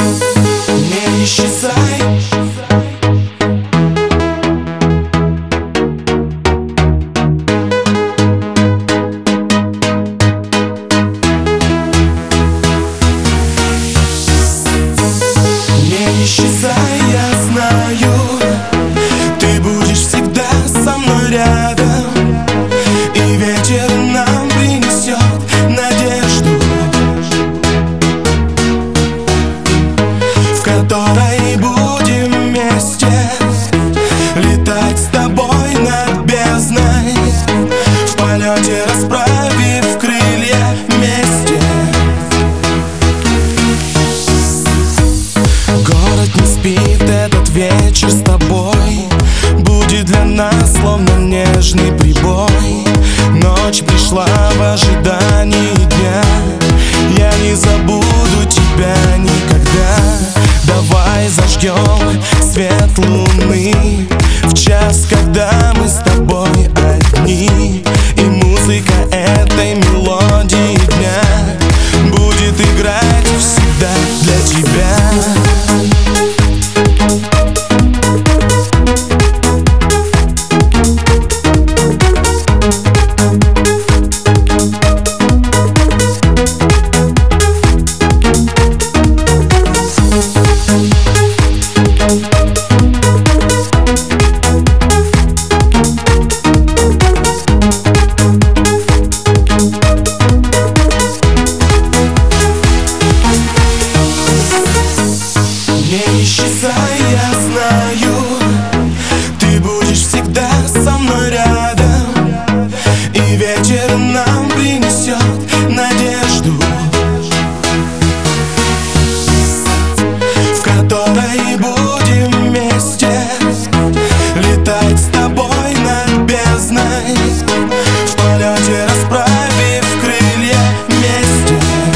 Не исчезай. Не исчезай, я знаю, ты будешь всегда со мной рядом, и вечер нам принесет надежду, в которой будем вместе летать с тобой над бездной, в полете расправив крылья вместе. Город не спит, этот вечер с тобой будет для нас словно нежный прибой. Ночь пришла в ожидании дня, я не забуду тебя никогда. Давай зажгем свет луны в час, когда мы с тобой одни, и музыка этой мелодии дня будет играть всегда для тебя. Не исчезай, я знаю, ты будешь всегда со мной рядом, и вечер нам принесет надежду, в которой будем вместе летать с тобой над бездной, в полете расправив крылья вместе.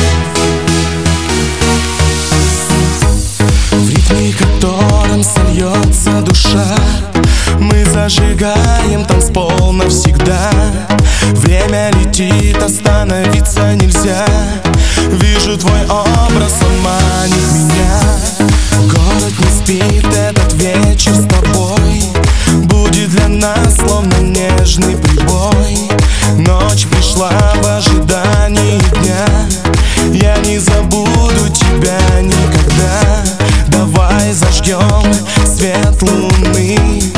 В ритме, которым сольется душа, мы зажигаем танцпол навсегда. Время летит, остановиться нельзя. Вижу твой образ, он манит меня. Город не спит, этот вечер с тобой будет для нас словно нежный прибой. Ночь пришла в ожидании дня, я не забуду тебя никогда. Давай зажгем свет луны